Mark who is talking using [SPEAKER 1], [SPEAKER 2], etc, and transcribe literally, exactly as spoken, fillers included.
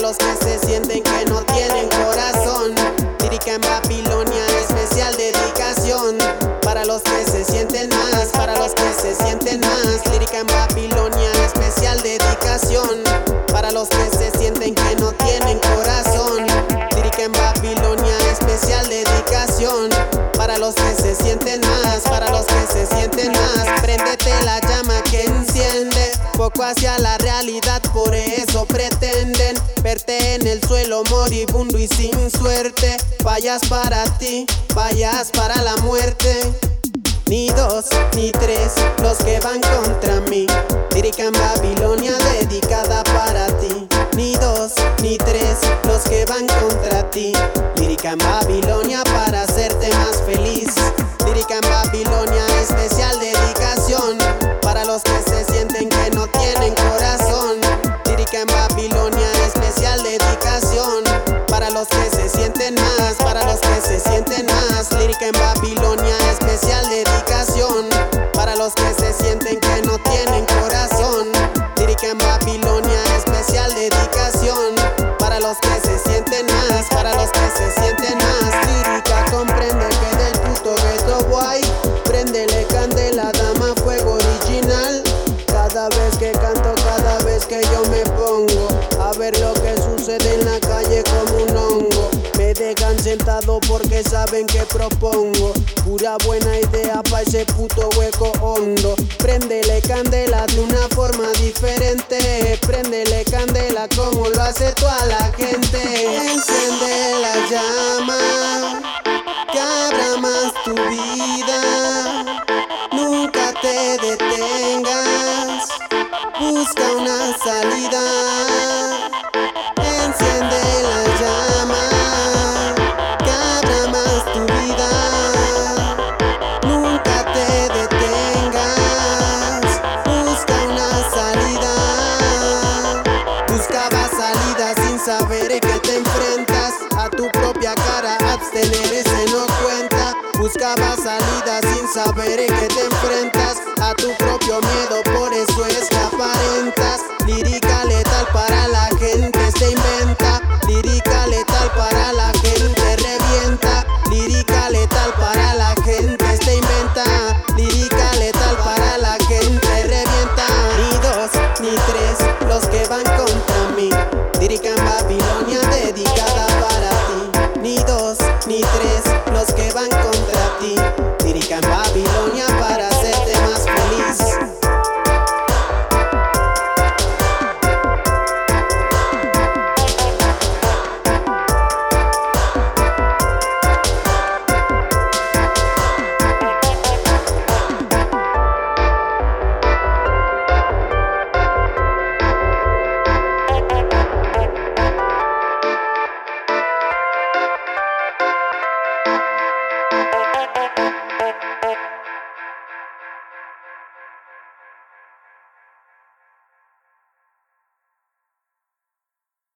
[SPEAKER 1] los que se sienten que no tienen corazón. Lírica en Babilonia, especial dedicación para los que se sienten más, para los que se sienten más. Lírica en Babilonia, especial dedicación para los que se sienten que no tienen corazón. Lírica en Babilonia, especial dedicación para los que se sienten más, para los que se sienten más. Préndete la llama que enciende poco hacia la realidad, por eso pretenden verte en el suelo moribundo y sin suerte. Vayas para ti, vayas para la muerte. Ni dos, ni tres, los que van contra mí. Lírica en Babilonia dedicada para ti. Ni dos, ni tres, los que van contra ti. Lírica en Babilonia para hacerte más feliz. Lírica en Babilonia, especial dedicación para los que se sienten que no tienen corazón. Lírica en Babilonia, especial dedicación para los que se sienten más, para los que se sienten más. Lírica en Babilonia, especial dedicación para los que se sienten que no tienen corazón. Lírica en Babilonia, especial dedicación para los que se sienten más, para los que se sienten más. Lírica comprende que del puto ghetto boy, préndele candela, dama, fuego original. Cada vez que canto, cada vez que yo me pongo a ver lo que sucede en la calle como un hongo, me dejan sentado porque saben que propongo pura buena idea pa' ese puto hueco hondo. Préndele candela de una forma diferente, préndele candela como lo hace toda la gente. Enciende la llama que abra más tu vida, nunca te detengas, busca una salida. Enciende la llama que abra más tu vida, nunca te detengas, busca una salida. Buscaba salida sin saber que te enfrentas a tu propia cara, abstenerse no cuenta. Buscaba salida sin saber que te enfrentas a tu propio miedo, por eso es que aparentas. Lírica letal para la